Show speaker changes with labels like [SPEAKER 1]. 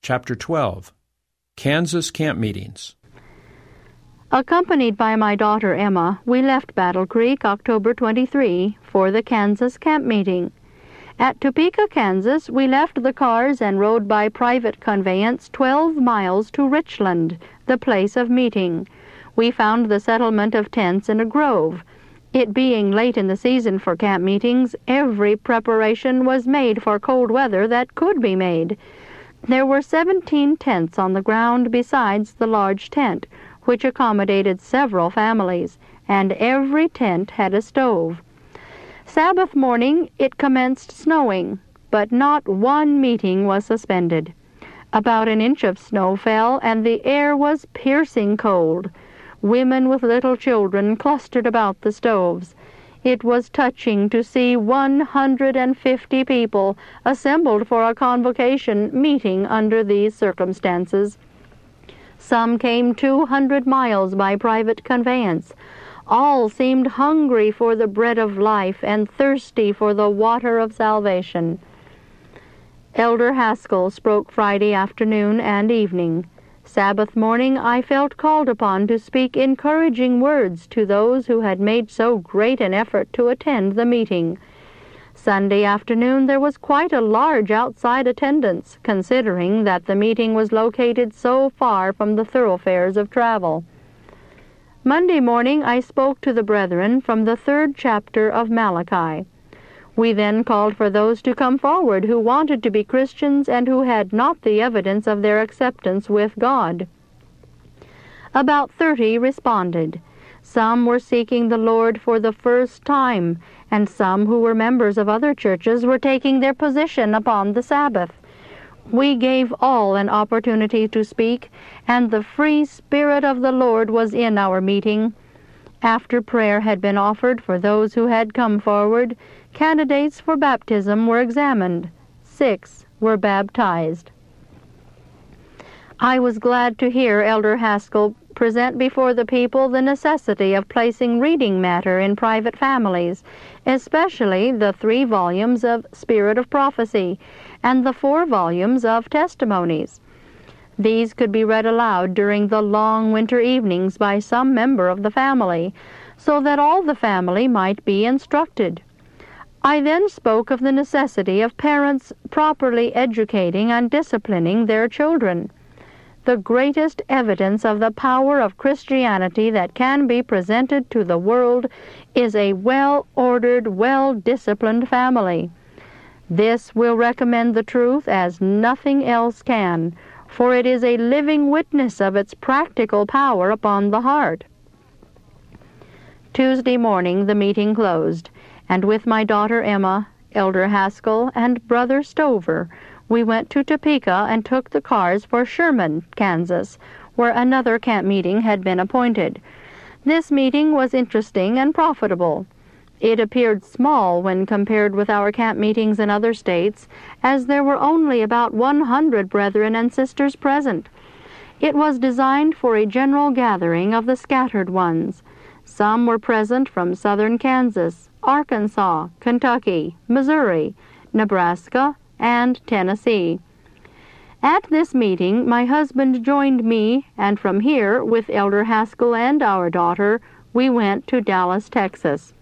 [SPEAKER 1] Chapter 12. Kansas Camp Meetings.
[SPEAKER 2] Accompanied by my daughter Emma, we left Battle Creek October 23 for the Kansas camp meeting. At Topeka, Kansas, we left the cars and rode by private conveyance 12 miles to Richland, the place of meeting. We found the settlement of tents in a grove. It being late in the season for camp meetings, every preparation was made for cold weather that could be made. There were 17 tents on the ground besides the large tent, which accommodated several families, and every tent had a stove. Sabbath morning it commenced snowing, but not one meeting was suspended. About an inch of snow fell, and the air was piercing cold. Women with little children clustered about the stoves. It was touching to see 150 people assembled for a convocation meeting under these circumstances. Some came 200 miles by private conveyance. All seemed hungry for the bread of life and thirsty for the water of salvation. Elder Haskell spoke Friday afternoon and evening. Sabbath morning I felt called upon to speak encouraging words to those who had made so great an effort to attend the meeting. Sunday afternoon there was quite a large outside attendance, considering that the meeting was located so far from the thoroughfares of travel. Monday morning I spoke to the brethren from the 3rd chapter of Malachi. We then called for those to come forward who wanted to be Christians and who had not the evidence of their acceptance with God. About 30 responded. Some were seeking the Lord for the first time, and some who were members of other churches were taking their position upon the Sabbath. We gave all an opportunity to speak, and the free Spirit of the Lord was in our meeting. After prayer had been offered for those who had come forward, candidates for baptism were examined. 6 were baptized. I was glad to hear Elder Haskell present before the people the necessity of placing reading matter in private families, especially the 3 volumes of Spirit of Prophecy and the 4 volumes of Testimonies. These could be read aloud during the long winter evenings by some member of the family, so that all the family might be instructed. I then spoke of the necessity of parents properly educating and disciplining their children. The greatest evidence of the power of Christianity that can be presented to the world is a well-ordered, well-disciplined family. This will recommend the truth as nothing else can, for it is a living witness of its practical power upon the heart. Tuesday morning the meeting closed, and with my daughter Emma, Elder Haskell, and Brother Stover, we went to Topeka and took the cars for Sherman, Kansas, where another camp meeting had been appointed. This meeting was interesting and profitable. It appeared small when compared with our camp meetings in other states, as there were only about 100 brethren and sisters present. It was designed for a general gathering of the scattered ones. Some were present from southern Kansas, Arkansas, Kentucky, Missouri, Nebraska, and Tennessee. At this meeting, my husband joined me, and from here, with Elder Haskell and our daughter, we went to Dallas, Texas.